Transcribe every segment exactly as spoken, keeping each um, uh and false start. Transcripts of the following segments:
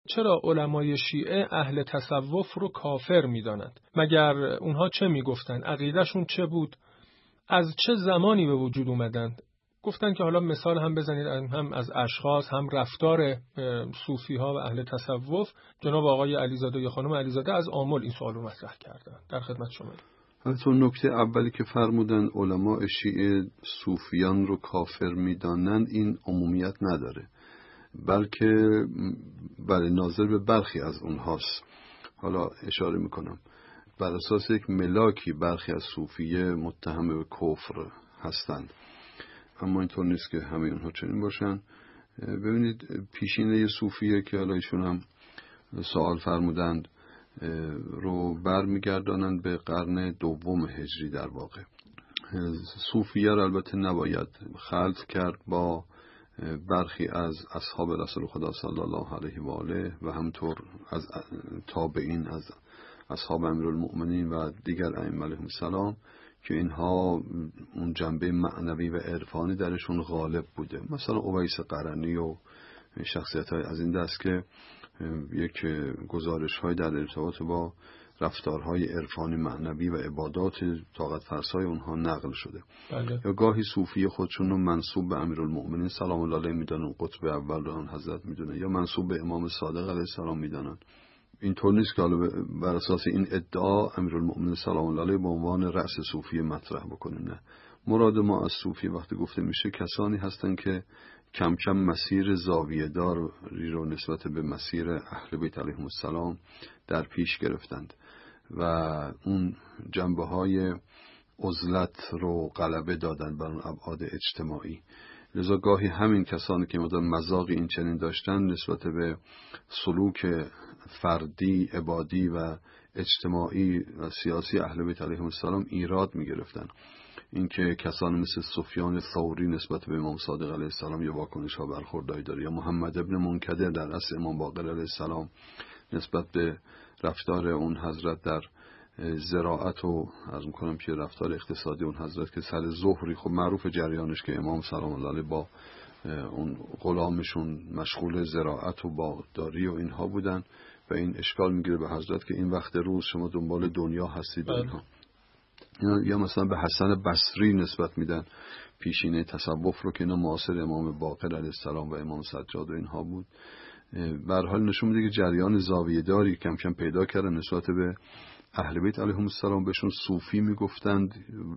چرا علمای شیعه اهل تصوف رو کافر می‌دانند؟ مگر اونها چه می‌گفتند؟ عقیده‌شون چه بود؟ از چه زمانی به وجود اومدند؟ گفتن که حالا مثال هم بزنید، هم از اشخاص هم رفتار صوفی‌ها و اهل تصوف. جناب آقای علیزاده یا خانم علیزاده از آمل این سوال رو مطرح کردن. در خدمت شما. حتی نکته اولی که فرمودن علماء شیعه صوفیان رو کافر می‌دانند، این عمومیت نداره، بلکه بله ناظر به برخی از اونهاست. حالا اشاره میکنم بر اساس یک ملاکی برخی از صوفیه متهم به کفر هستند، اما اینطور نیست که همه اونها چنین باشن. ببینید پیشینه صوفیه که حالا ایشون هم سوال فرمودند رو برمیگردانند به قرن دوم هجری. در واقع صوفیه رو البته نباید خلط کرد با برخی از اصحاب رسول خدا صلی الله علیه و آله و همطور از تابعین از اصحاب امیرالمؤمنین و دیگر ائمه علیهم السلام که اینها اون جنبه معنوی و عرفانی درشون غالب بوده. مثلا اویس قرنی و شخصیت‌های از این دست که یک گزارش‌های در ارتباط با رفتارهای عرفانی معنوی و عبادات طاقت فرسای اونها نقل شده. بله. یا گاهی صوفی خودشون رو منسوب به امیرالمؤمنین سلام الله علیه میدونن، قطب اول رو آن حضرت میدونن، یا منسوب به امام صادق علیه السلام میدونن. اینطور نیست که حالا بر اساس این ادعا امیرالمؤمنین سلام الله علیه به عنوان رأس صوفی مطرح بکنیم. نه، مراد ما از صوفی وقتی گفته میشه کسانی هستن که کم کم مسیر زاویه داری رو نسبت به مسیر اهل بیت علیهم السلام در پیش گرفتند و اون جنبه های عزلت رو غلبه دادن بر اون ابعاد اجتماعی. لذا گاهی همین کسانی که مدام مذاقی این چنین داشتن نسبت به سلوک فردی، عبادی و اجتماعی و سیاسی اهل بیت علیهم السلام ایراد می گرفتن. اینکه کسانی مثل سفیان ثوری نسبت به امام صادق علیه السلام یا واکنش ها برخورداری داره، یا محمد ابن منکدر در اصل امام باقر علیه السلام نسبت به رفتار اون حضرت در زراعت و از میکنم که رفتار اقتصادی اون حضرت که سر ظهری خب معروف جریانش که امام سلام الله علیه با اون غلامشون مشغول زراعت و باغداری و اینها بودن و این اشکال میگیره به حضرت که این وقت روز شما دنبال دنیا هستید اینها. یا مثلا به حسن بصری نسبت میدن پیشینه تصوف رو که اینا معاصر امام باقر علیه السلام و امام سجاد و اینها بود. به هر حال نشون میده که جریان زاویه داری کم کم پیدا کردن نسبت به اهل بیت علیهم السلام. بهشون صوفی میگفتند،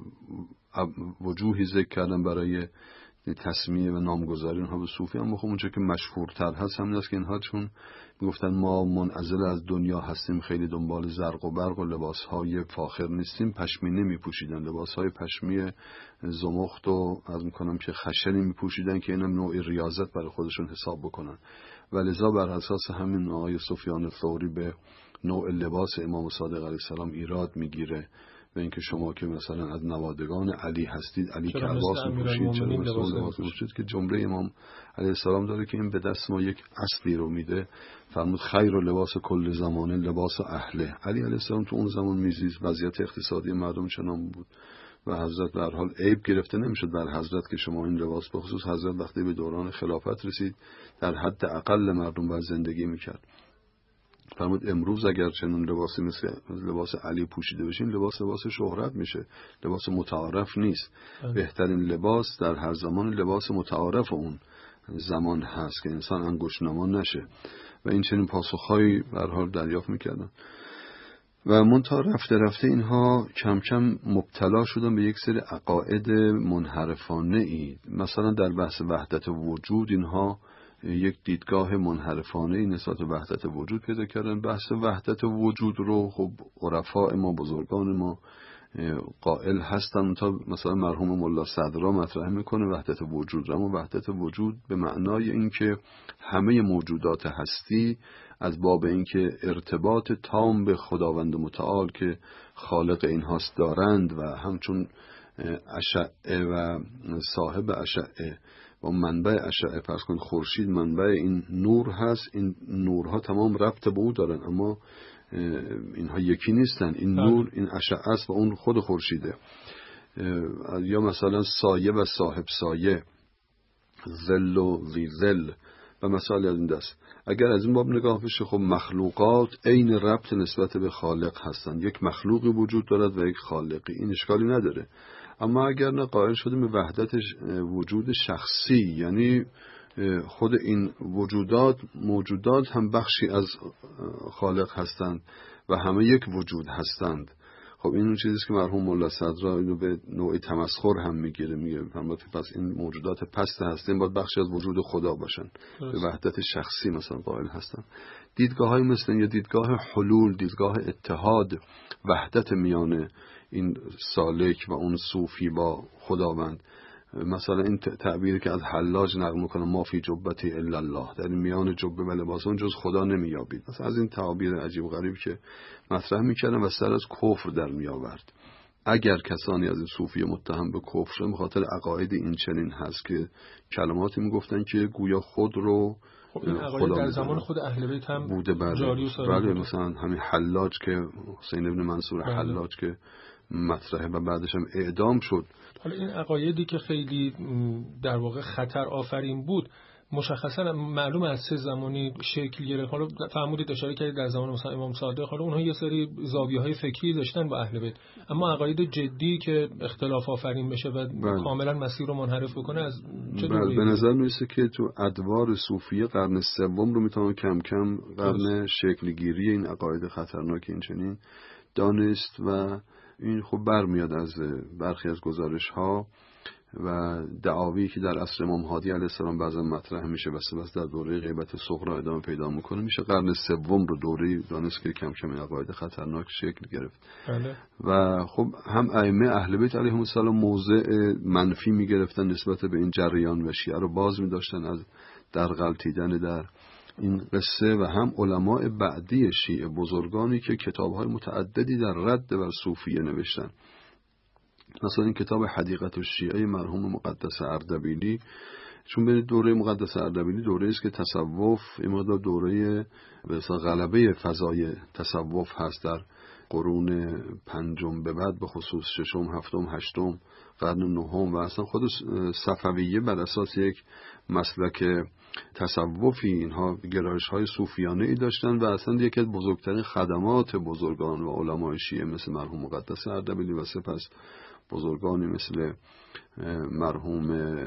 وجوهی ذکر کردن برای تسمیه و نامگذاری اونها به صوفی، اما خب اونجا که مشهورتر هست همین است که اینها چون میگفتن ما منعزل از دنیا هستیم، خیلی دنبال زرق و برق و لباسهای فاخر نیستیم، پشمینه میپوشیدن، لباسهای پشمی زمخت و از میکنم که خشنی میپوشیدن که اینم نوع ریاضت برای خودشون حساب بکنن و لذا بر اساس همین آقای سفیان ثوری به نوع لباس امام صادق علیه السلام ایراد میگیره و اینکه شما که مثلا از نوادگان علی هستید، علی که لباس میپوشید، چرا مثلا لباس میپوشید؟ که جمله امام علیه السلام داره که این به دست ما یک اصلی رو میده. فرمود خیر و لباس کل زمانه لباس اهله. علی علیه السلام تو اون زمان میزیست، وضعیت اقتصادی مردم چنان بود و حضرت به هر حال عیب گرفته نمیشد بر حضرت که شما این لباس، به خصوص حضرت وقتی به دوران خلافت رسید در حد اقل مردم باید زندگی میکرد. فرمود امروز اگر چنون لباسی مثل لباس علی پوشیده بشین، لباس لباس شهرت میشه، لباس متعارف نیست. اه. بهترین لباس در هر زمان لباس متعارف اون زمان هست که انسان انگشت نما نشه و این چنین پاسخهایی به هر حال دریافت میکردن و منتها رفته رفته اینها کم کم مبتلا شدن به یک سری عقاید منحرفانه ای. مثلا در بحث وحدت وجود اینها یک دیدگاه منحرفانه نسبت به وحدت وجود پیدا کردن. بحث وحدت وجود رو خب عرفاء ما، بزرگان ما قائل هستن، تا مثلا مرحوم ملا صدرا مطرح میکنه وحدت وجود رو، اما وحدت وجود به معنای اینکه همه موجودات هستی از باب اینکه ارتباط تام به خداوند متعال که خالق اینهاست دارند و همچون اشعه و صاحب اشعه و منبع اشعه، پس کن خورشید منبع این نور هست، این نورها تمام ربط به او دارن اما اینها یکی نیستن. این نور این اشعه است و اون خود خورشیده. یا مثلا سایه و صاحب سایه، ظل و ذی ظل و مسائل از این دست. اگر از این باب نگاه بشه خب مخلوقات عین ربط نسبت به خالق هستند، یک مخلوقی وجود دارد و یک خالقی، این اشکالی نداره. اما اگر نه قائل شدیم به وحدت وجود شخصی، یعنی خود این وجودات موجودات هم بخشی از خالق هستند و همه یک وجود هستند، خب این اون چیزیست که مرحوم ملا صدرا اینو به نوعی تمسخر هم میگیره، میگه پس این موجودات پست هستن باید بخشی از وجود خدا باشن، به وحدت شخصی مثلا قائل هستن. دیدگاه‌های مثل یا دیدگاه حلول، دیدگاه اتحاد، وحدت میان این سالک و اون صوفی با خداوند. مثلا این تعبیری که از حلاج نقل میکنه ما فی جبتی الا الله، در میان جبه و لباس اون جز خدا نمیابید، مثلا از این تعابیر عجیب و غریب که مطرح میکردن و سر از کفر در میآورد. اگر کسانی از این صوفی متهم به کفر شدن به خاطر عقاید این چنین هست که کلماتی میگفتن که گویا خود رو خب این عقاید در زمان خود اهل بیت هم بوده، جاری و ساری بوده. مثلا همین حلاج که حسین ابن منصور بله. حلاج که مطرحه و بعدش هم اعدام شد. حالا این عقایدی که خیلی در واقع خطر آفرین بود مشخصا معلوم از سه زمانی شکل گرفت. حالا فرمودید اشاره کردید در زمان مثلا امام صادق، حالا اونها یه سری زاویه‌های فکری داشتن با اهل بیت، اما عقاید جدی که اختلاف آفرین بشه و بله. کاملا مسیر رو منحرف بکنه از چه دوری؟ به نظر میرسه که تو ادوار صوفیه قرن سوم رو میتونه کم کم قرن شکل گیری این عقاید خطرناک این چنین دانست و این خب برمیاد از برخی از گزارش‌ها و دعاوی که در عصر امام هادی علیه السلام بعضا مطرح میشه بس بس در دوره غیبت صغرا ادامه پیدا میکنه، میشه قرن سوم رو دوره دانست که کم کم عقاید خطرناک شکل گرفت. بله. و خب هم ائمه اهل بیت علیهم السلام موضع منفی میگرفتن نسبت به این جریان و شیعه رو باز میداشتن از در غلطیدن در این قصه، و هم علماء بعدی شیعه بزرگانی که کتاب‌های متعددی در رد بر صوفیه نوشتن. مثلا این کتاب حدیقت الشیعه مرحوم مقدس اردبیلی، چون به دوره مقدس اردبیلی دوره است که تصوف این مقدار دوره به اصطلاح غلبه فضای تصوف هست در قرون پنجم به بعد، به خصوص ششم، هفتم، هشتم، قرن نهم، و اصلا خود صفویه بر اساس یک مسلک تصوفی اینها گرایش های صوفیانه ای داشتن و اصلا یکی از بزرگترین خدمات بزرگان و علمای شیعه مثل مرحوم مقدس اردبیلی و سپس بزرگانی مثل مرحوم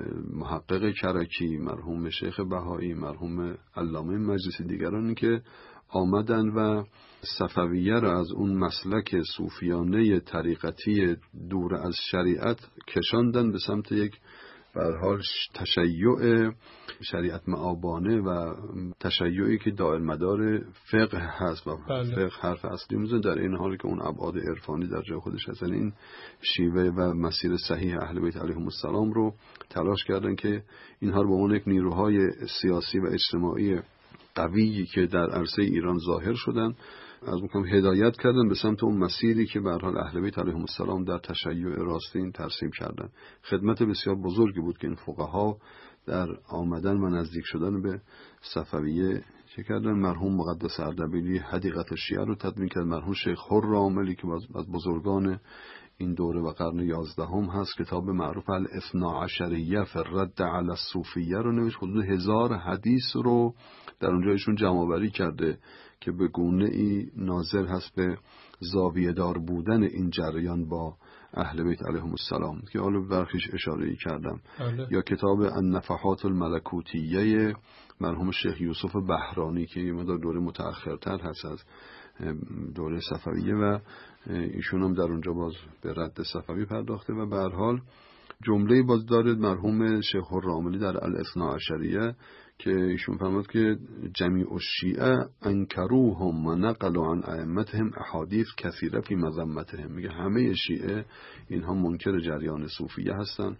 محقق کرکی، مرحوم شیخ بهایی، مرحوم علامه مجلسی، دیگرانی که آمدن و صفویه را از اون مسلک صوفیانه طریقتی دور از شریعت کشاندن به سمت یک به هر حال تشیع شریعت معابانه و تشیعی که دائر مدار فقه هست و بله. فقه حرف اصلی میزن، در این حالی که اون ابعاد عرفانی در جای خودش هست. این شیوه و مسیر صحیح اهل بیت علیهم السلام رو تلاش کردن که اینها رو به عنوان یک نیروهای سیاسی و اجتماعی قویی که در عرصه ایران ظاهر شدن از میکنم هدایت کردن به سمت اون مسیری که به هر حال اهل بیت علیهم السلام در تشیع راستین ترسیم کردن. خدمت بسیار بزرگی بود که این فقها در آمدن و نزدیک شدن به صفویه چه کردن. مرحوم مقدس اردبیلی حدیقت الشیعه رو تدوین کرد. مرحوم شیخ خراملی که از بزرگان این دوره و قرن یازدهم هست کتاب معروف الاثنا عشریه فی الرد علی الصوفیه رو نوشت. حدود هزار حدیث رو در اونجا ایشون جمع‌آوری کرده که به گونه ای ناظر هست به زاویه دار بودن این جریان با اهل بیت علیهم السلام که حالا برخیش اشاره ای کردم. بله. یا کتاب النفحات الملکوتیه مرحوم شیخ یوسف بهرانی که یه مقدار دوره متأخرتر هست از دوره صفویه و ایشون هم در اونجا باز به رد صفوی پرداخته و به هر حال جمله باز دارد مرحوم شیخ خراملی در الاثنا عشریه که ایشون فرمود که جمیع الشیعه انکروهم و نقلوا عن ائمتهم احادیث کثیره فی مذمتهم. میگه همه شیعه اینها منکر جریان صوفیه هستن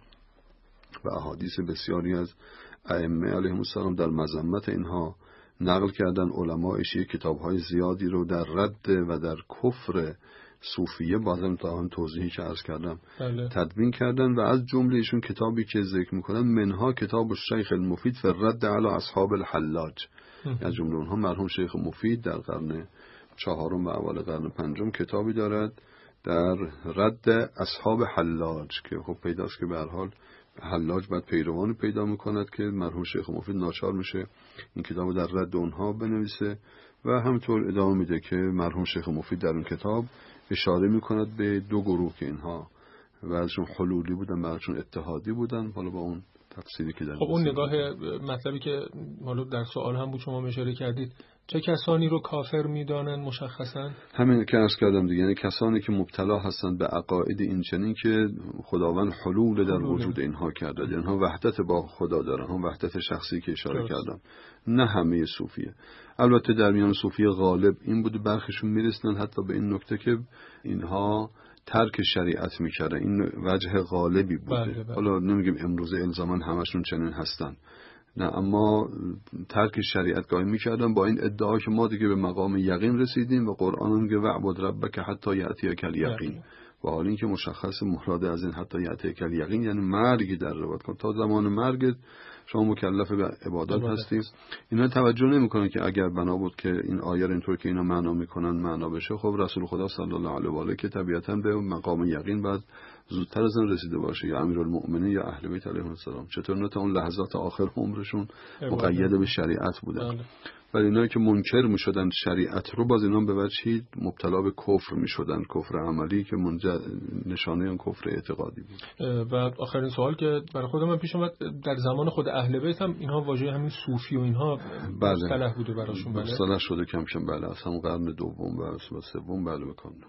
و احادیث بسیاری از ائمه علیهم السلام در مذمت اینها نقل کردن. علماء شیعه کتاب‌های زیادی رو در رد و در کفر صوفیه بازم تا هم توضیحی که عرض کردم بله. تدوین کردن و از جمله ایشون کتابی که ذکر میکنن منها کتاب الشیخ المفید فی الرد علی اصحاب الحلاج. از جمله اونها مرحوم شیخ مفید در قرن چهارم و اول قرن پنجم کتابی دارد در رد اصحاب حلاج که خب پیداست که به هر حال حلاج بعد پیروانی پیدا میکند که مرحوم شیخ مفید ناچار میشه این کتاب در رد اونها بنویسه و همینطور ادامه میده که مرحوم شیخ مفید در اون کتاب اشاره میکند به دو گروه که اینها بعضشون حلولی بودن بعضشون اتحادی بودن. حالا با اون تفسیری که در خب اون نگاه مطلبی که حالا در سوال هم بود شما اشاره کردید، چه کسانی رو کافر میدانن مشخصا؟ همین که عرض کردم دیگه، یعنی کسانی که مبتلا هستند به عقاید این چنین که خداوند حلول در وجود اینها کرده، یعنی اینها وحدت با خدا دارن، هم وحدت شخصی که اشاره کردم، نه همه صوفیه. البته در میان صوفیه غالب این بود، برخیشون میرسن حتی به این نکته که اینها ترک شریعت میکردن، این وجه غالبی بوده. بله بله. حالا نمیگیم امروزه الزاما همشون چنین هستن، نه، اما ترک شریعت گاهی میکردن با این ادعا که ما دیگه به مقام یقین رسیدیم و قرآن میگه وعبد ربک حتی یأتیک الیقین، و حال این که مشخص مراد از این حتی یأتیک الیقین یعنی مرگی در روات کن، تا زمان مرگ شما مکلف به عبادت هستیم. اینا توجه نمیکنن که اگر بنا بود که این آیه اینطور که اینا معنا میکنن معنا بشه، خب رسول خدا صلی الله علیه و آله که طبیعتاً به مقام یقین بعد زودتر از این رسیده باشه، یا امیرالمؤمنین یا اهل بیت علیهم السلام، چطور نه تا اون لحظات آخر عمرشون مقید به شریعت بودن. ولی اینایی که منکر میشدن شریعت رو، باز اینا به وجهی مبتلا به کفر میشدن، کفر عملی که منجر نشانه اون کفر اعتقادی بود. و آخرین سوال که برای خودم من پیش اومد، در زمان خود اهل بیت هم اینها واژه همین صوفی و اینها مصطلح بوده براشون؟ بله، مصطلح شده کم کم، بله، از همون قرن دوم و سوم بله بکنن.